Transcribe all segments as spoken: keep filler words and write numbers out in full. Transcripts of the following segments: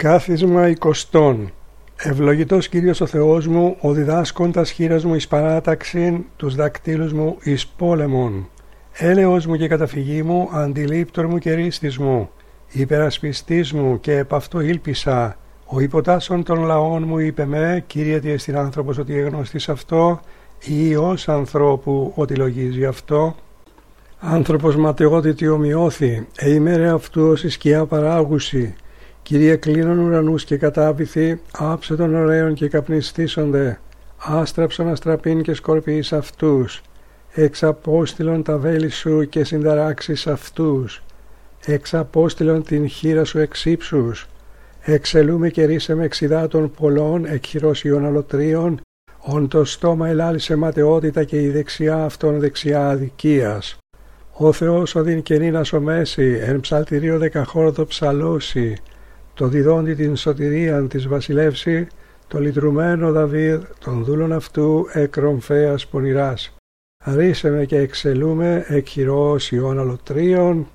Κάθισμα εικοστών. Ευλογητός Κύριος ο Θεός μου, ο διδάσκοντας χείρας μου εις παράταξην, τους δακτύλους μου εις πόλεμον. Έλεος μου και καταφυγή μου, αντιλήπτορ μου και ρίστης μου, υπερασπιστής μου και επ' αυτό ήλπισα. Ο υποτάσσον των λαών μου είπε με, Κύριε τι εστιν άνθρωπος ότι εγνώστης αυτό, ή ως ανθρώπου ότι λογίζει αυτό. Άνθρωπος ματαιότητη ομοιώθη, εημέρε αυτού ως η σκιά παράγουση. Κύριε κλείνων ουρανούς και κατάπηθη, άψε των ωραίων και καπνιστήσονται, άστραψον αστραπήν και σκορπιείς αυτούς, εξαπόστηλον τα βέλη σου και συνταράξεις αυτούς, εξαπόστηλον την χείρα σου εξύψους, εξελούμε και ρίσεμε εξιδάτων πολλών, εκχειρώσιων αλωτρίων, ον το στόμα ελάλησε ματαιότητα και η δεξιά αυτών δεξιά αδικίας. Ο Θεός οδύν καινήν μέση, εν ψαλτηρίο δεκαχόρδο ψαλώσει, το διδόντι την σωτηρίαν της βασιλεύση, το λυτρουμένο Δαβίδ, τον δούλον αυτού εκρομφέας πονηράς. Ρίσεμε και εξελούμε εκχειρός ιών αλωτρίων,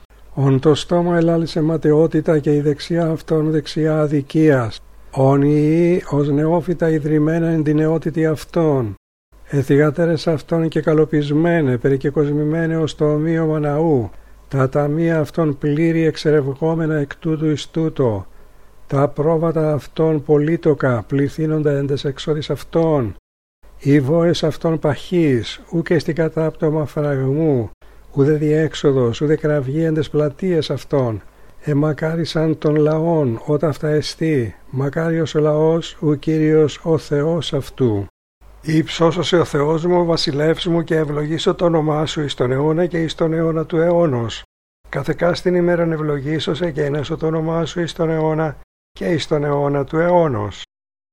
ον το στόμα ελάλησε ματαιότητα και η δεξιά αυτών δεξιά αδικίας. Ον ιοί ως νεόφυτα ιδρυμένα εν την νεότητη αυτών, εθιγατέρες αυτών και καλοπισμένε, περικεκοσμημένε ως το ομοίωμα ναού, τα ταμεία αυτών πλήρη εξερευγόμενα εκ τούτου εις τούτο, τα πρόβατα αυτών πολύτοκα πληθύνοντα εν τες εξόδης αυτών, οι βόες αυτών παχύς, ούκε στην κατάπτωμα φραγμού, ουδε διέξοδος, ουδε κραυγή εν τες πλατείες αυτών, εμακάρισαν των λαών όταν αυτά εστί, μακάριος ο λαός, ου Κύριος ο Θεός αυτού. Υψώσωσε ο Θεός μου, βασιλεύς μου και ευλογήσω το όνομά σου εις τον αιώνα και εις τον αιώνα του αιώνος. Καθεκάστην ημέραν ευλογήσωσε και ενέσω το όνομά σου εις τον αιώνα και εις τον αιώνα του αιώνος.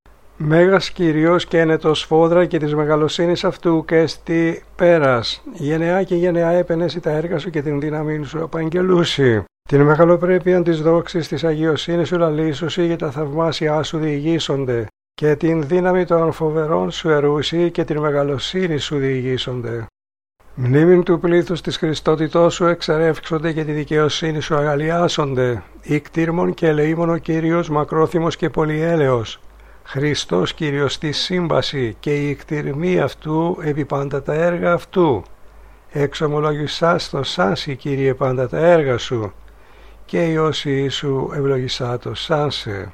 Μέγας Κύριος και ένετο σφόδρα και της μεγαλοσύνης αυτού και εστι πέρας. Γενεά και γενεά επενέσει τα έργα σου και την δύναμη σου απαγγελούσι. Την μεγαλοπρέπειαν της δόξης της αγιοσύνης σου λαλήσουσι για τα θαυμάσια σου διηγήσονται. Και την δύναμη των φοβερών σου ερούσι και την μεγαλοσύνη σου διηγήσονται. Μνήμην του πλήθους της Χριστότητός σου εξαρεύξονται και τη δικαιοσύνη σου αγαλιάσονται. Ικτήρμον και ελεήμον ο Κύριος, μακρόθυμος και πολυέλεος. Χριστός Κύριος στη σύμπαση και η ικτηρμή αυτού επί πάντα τα έργα αυτού. Εξομολογησάς το σάνσι Κύριε πάντα τα έργα σου και η όσοι σου ευλογησάτο σάνσε.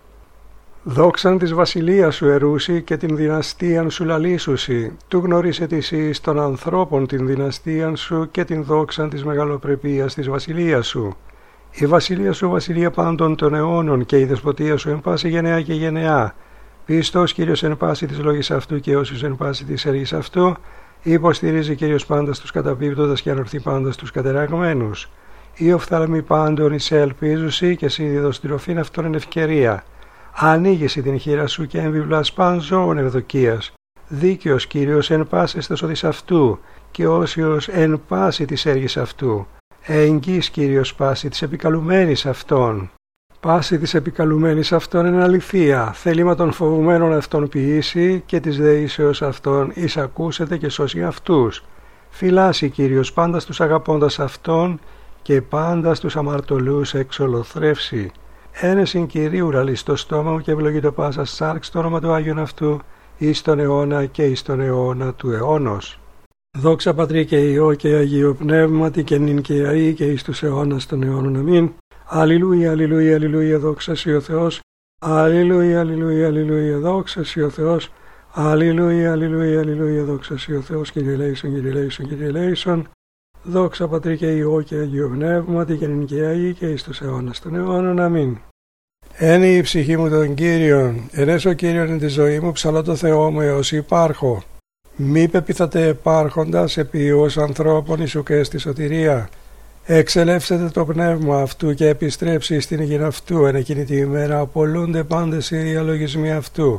Δόξαν της βασιλείας σου ερούσι και την δυναστείαν σου λαλήσουσι, του γνωρίσε της εις των ανθρώπων την δυναστείαν σου και την δόξαν της μεγαλοπρεπίας της βασιλείας σου. Η βασιλεία σου βασιλεία πάντων των αιώνων και η δεσποτεία σου εν πάση γενεά και γενεά. Πιστός Κύριος εν πάση της λόγης αυτού και όσους εν πάση της έργης αυτού, υποστηρίζει Κύριος πάντα στους καταπίπτοντας και ανορθεί πάντα στους κατεραγμένους. Η οφθαλμή πάντων εισέ ελπίζουσι και σύνδιδος τροφήν αυτών εν ευκαιρία. Ανοίγεσαι την χείρα σου και έμβιβλας παν ζώων ευδοκίας. Δίκαιος Κύριος εν πάση στεσόδης αυτού και όσιος εν πάση της έργης αυτού. Εγγύς Κύριος πάση της επικαλουμένης αυτών. Πάση της επικαλουμένης αυτών εν αληθεία. Θέλημα των φοβουμένων αυτών ποιήσει και της δεήσεως αυτών εισακούσεται και σώσει αυτούς. Φυλάσσει Κύριος πάντα στους αγαπώντας αυτών και πάντα στους αμαρτωλούς εξολοθρεύσει. Ένεσιν Κυρίου ραλεί στο στόμα μου και ευλογεί πάσα σάρξ το όνομα του Άγιον αυτού εις τον αιώνα και εις τον αιώνα του αιώνος. Δόξα Πατρί και Υιό και Αγίο Πνεύματι και νυν και αεί και εις τους αιώνας των αιώνων αμήν. Αλληλούια, αλληλούια, αλληλούια, δόξα σοι ο Θεός. Αλληλούια, αλληλούια, αλληλούια, δόξα σοι ο Θεός. Αλληλούια, αλληλούια, αλληλούια, δόξα σοι ο Θεός. Κύριε ελέησον, Κύριε ελέησον, Κύριε ελέησον. Δόξα Πατρί και Υιό και Αγίο Πνεύματι και νυν και αεί και εις τους αιώνας των αιώνων αμήν. Ένι η ψυχή μου τον Κύριον, ενέσω Κύριον εν τη ζωή μου, ψαλώ το Θεό μου έως υπάρχω. Μη πεπιθατε επάρχοντας επί ως ανθρώπων εις ουκ έστι σωτηρία. Εξελεύσετε το πνεύμα αυτού και επιστρέψει στην υγιήν αυτού, εν εκείνη τη ημέρα απολούνται πάντες οι διαλογισμοί αυτού.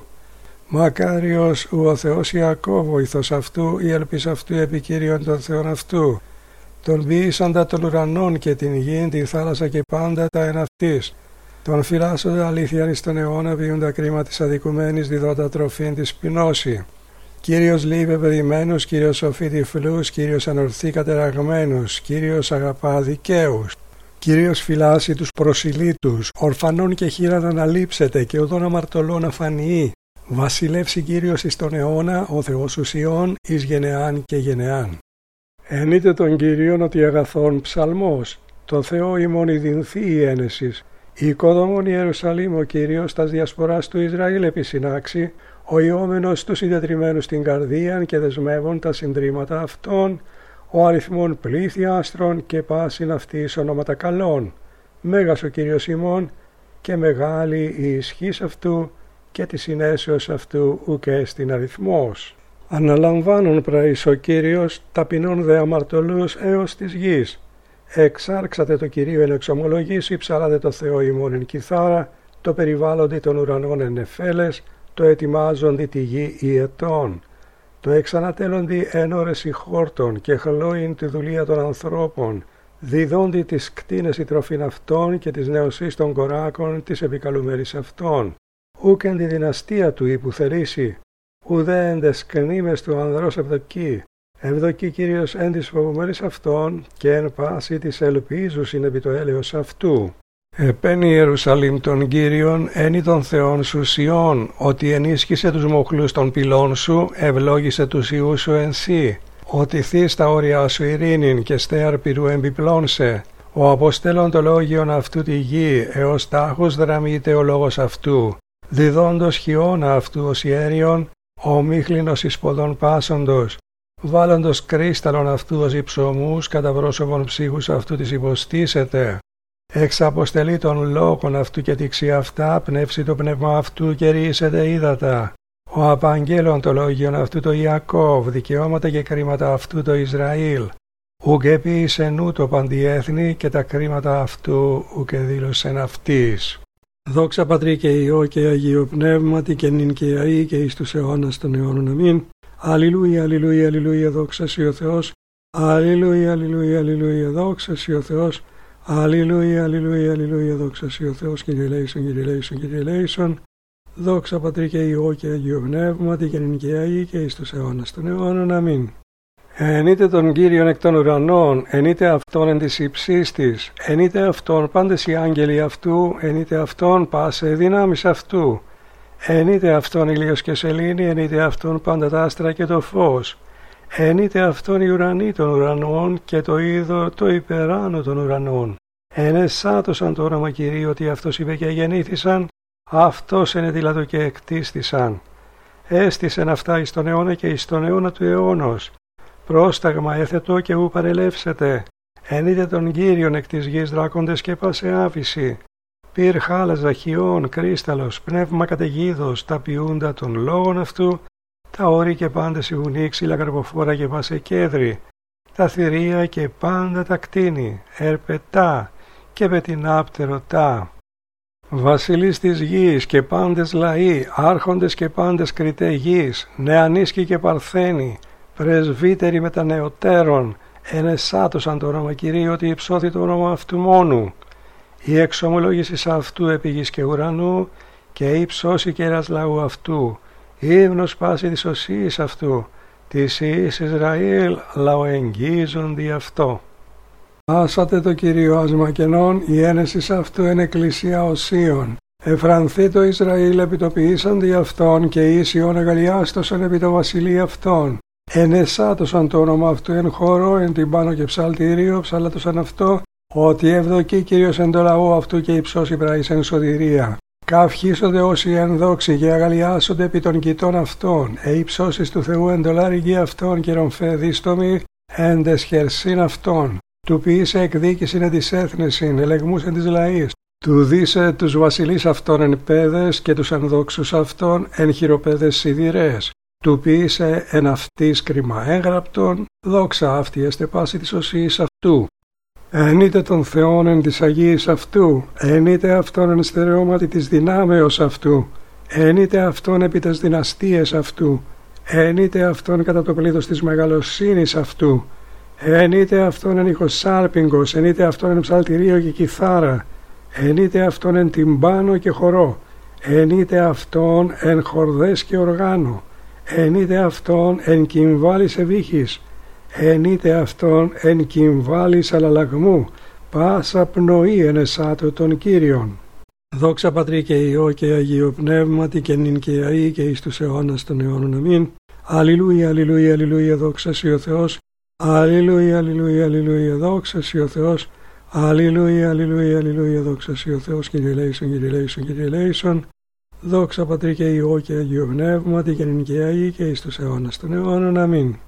Μακάριος ου ο Θεός Ιακώβ, βοηθός αυτού, η ελπίς αυτού επί Κύριον των Θεών αυτού. Τον ποιήσαντα των ουρανών και την γην, τη θάλασσα και πάντα τα εν αυτής. Τον φυλάσσοντα αλήθειαν εις τον αιώνα, ποιούν τα κρίμα της αδικουμένης, διδότα τροφήν της πεινώση. Κύριος λείπε παιδημένους, Κύριος σοφεί τυφλούς, Κύριος ανορθεί κατεραγμένους, Κύριος αγαπά δικαίους. Κύριος φυλάσσει τους προσιλήτους, ορφανών και χείρα να αναλείψετε και οδόν αμαρτωλών αφανιεί. Βασιλεύσει Κύριος εις τον αιώνα, ο Θεός ουσιών, εις γενεάν και γενεάν. Ενείτε τον Κύριον ότι αγαθόν ψαλμός, το Θεό ημών ειδυνθεί η ένεσης. Η οικοδομών Ιερουσαλήμ ο Κύριος τας διασποράς του Ισραήλ επισυνάξει, ο ιόμενος τους ιδιατριμμένους στην καρδίαν και δεσμεύων τα συντρίμματα αυτών, ο αριθμών πλήθη άστρων και πάσιν αυτής ονόματα καλών. Μέγας ο Κύριος ημών και μεγάλη η ισχύς αυτού και τη συνέσεως αυτού ουκ στην αριθμός. Αναλαμβάνουν πραείς ο Κύριος ταπεινών δε αμαρτωλούς έως της γης. Εξάρξατε το Κυρίο εν εξομολογήσει, ψαλάτε το Θεό ημών εν κιθάρα, το περιβάλλοντι των ουρανών εν νεφέλες, το ετοιμάζοντι τη γη οι ετών. Το εξανατέλλοντι εν ώρες οι χόρτων και χλώειν τη δουλεία των ανθρώπων, διδόντι τις κτίνες η τροφήν αυτών και τις νεοσύς των κοράκων της επικαλούμερης αυτών. Ούκ εν τη δυναστεία του ύπου θερήσει, ουδέ εν τες κνήμες του ανδρός ευδοκεί. Ευδοκεί Κύριος εν της φοβουμένης αυτών και εν πάση της ελπίζουσιν επί το έλεος αυτού. Επένει Ιερουσαλήμ των Κύριων, ένι των Θεών σου Σιών, ότι ενίσχυσε τους μοχλούς των πυλών σου, ευλόγησε τους ιούς σου εν σύ, ότι θείς τα όρια σου ειρήνην και στέαρ πυρού εμπιπλώνσε. Ο αποστέλων το λόγιον αυτού τη γη, έως τάχους δραμείται ο λόγος αυτού. Διδόντος χιώνα αυτού ως ιέριον, ο μίχλινος εις ποδών πάσοντος. Βάλλοντος κρίσταλον αυτού ως υψωμούς, κατά πρόσωπον ψύχους αυτού της υποστήσεται. Εξ αποστελεί των λόγων αυτού και τύξει αυτά, πνεύσει το πνεύμα αυτού και ρίσεται ύδατα. Ο απαγγέλων το λόγιον αυτού το Ιακώβ, δικαιώματα και κρίματα αυτού το Ισραήλ. Ουκ επίησε νου το παντιέθνη και τα κρίματα αυτού ουκ δήλωσεν αυτής. Δόξα Πατρί και Υιό και Αγίο Πνεύματι και νυν και αεί και εις τους αιώνας των αιώνων αμήν. Αλληλούια, αλληλούια, αλληλούια, δόξα σοι ο Θεός. Αλληλούια, αλληλούια, αλληλούια, δόξα σοι ο Θεός. Αλληλούια, αλληλούια, αλληλούια, δόξα σοι ο Θεός. Κύριε ελέησον, Κύριε ελέησον, Κύριε ελέησον. Δόξα Πατρί και Υιό και Αγίο Πνεύματι και νυν και αεί και εις τους αιώνας των αιώνων αμήν. Ενείτε τον Κύριον εκ των ουρανών, ενείτε αυτόν εν της υψής της, ενείτε αυτόν πάντες οι άγγελοι αυτού, ενείτε αυτόν πάσε δυνάμεις αυτού. Ενείτε αυτόν ηλίος και σελήνη, ενείτε αυτόν πάντα τα άστρα και το φως. Ενείτε αυτόν οι ουρανοί των ουρανών και το είδωρ το υπεράνω των ουρανών. Ενεσάτωσαν το όνομα Κυρίου ότι αυτός είπε και γεννήθησαν, αυτός ενεδήλατο και εκτίστησαν. Έστησεν αυτά εις τον αιώνα και εις τον αιώνα του αιώνος. Πρόσταγμα έθετο και ου παρελεύσετε. Ενείτε τον Κύριον εκ της γης δράκοντες και πάσε άφηση. Πυρ χάλας δαχιών, κρίσταλος, πνεύμα καταιγίδος, τα ποιούντα των λόγων αυτού, τα όρη και πάντες η βουνή, ξύλα καρποφόρα και πάσε κέδρη, τα θηρία και πάντα τα κτίνη, ερπετά και πετινάπτεροτά. Βασιλείς της γης και πάντες λαοί, άρχοντες και πάντες κριτέ γης, νεανίσκοι και παρθένοι, πρεσβύτεροι με τα νεωτέρων, ενεσάτωσαν το όνομα Κυρίου ότι υψώθη το όνομα αυτού μόνου. Η εξομολόγηση αυτού επί γης και ουρανού και η ψώση κέρας λαού αυτού, ύμνος πάση της οσίας αυτού, της Υιής Ισραήλ λαοεγγίζουν δι' αυτό. Άσατε το Κύριο άσμα κενών, η ένεσης αυτού εν εκκλησία οσίων. Εφρανθεί το Ισραήλ επιτοποιήσαν δι' αυτόν και ίσιον αγαλιάστοσαν επί το βασιλεί αυτών. Ενεσάτωσαν το όνομα αυτού εν χώρο, εν την πάνω και ψαλτήριο, ψαλάτωσαν αυτό, ότι ευδοκεί Κύριος εν το λαό αυτού και υψώσει πραείς εν σωτηρία. Καυχήσονται όσοι εν δόξη και αγαλιάσονται επί των κοιτών αυτών, ε υψώσεις του Θεού εν το λάρυγγι αυτών και ρομφέ δίστομοι εν τες χερσίν αυτών. Του ποιήσε εκδίκησιν εν της έθνεσιν, ελεγμούς εν της λαής. Του δίσε τους βασιλείς αυτών εν πέδες και τους ενδόξους αυτών εν χειροπέδες σιδηρές. Του ποιήσε εν αυτής κρίμα έγραπτον, δόξα αυτή εστε πάση της οσίας αυτού. Ενείτε τον Θεόν εν της Αγίας αυτού, ενείτε αυτόν εν στερεώματι της δυνάμεως αυτού, ενείτε αυτόν επί τες δυναστείες αυτού, ενείτε αυτόν κατά το πλήθος της μεγαλοσύνης αυτού, ενείτε αυτόν εν ηχοσάλπιγγος, ενείτε αυτόν εν ψαλτηρίο και κιθάρα, ενείτε αυτόν εν τυμπάνο και χορό, ενείτε αυτόν εν χορδές και οργάνο, ενείτε αυτόν εν κυμβάλης ευήχης, ενείτε αυτόν εν κυμβάλης αλλαλαγμού, πάσα πνοή ενεσάτω των Κύριων. Δόξα Πατρί και Υιό και Αγίο Πνεύματι και νυν και αεί και εις τους αιώνας των αιώνων. Αμήν. Αλληλούια, αλληλούια, αλληλούια, δόξα σοι ο Θεός. Αλληλούια, αλληλούια, αλληλούια, δόξα σοι ο Θεός. Αλληλούια, αλληλούια, αλληλούια, δόξα σοι ο Θεός. Κύριε ελέησον, Κύριε ελέησον, Κύριε ελέησον. Δόξα Πατρί και Υιό και Αγίο Πνεύματι και νυν και αεί και εις τους αιώνας των αιώνων. Αμήν.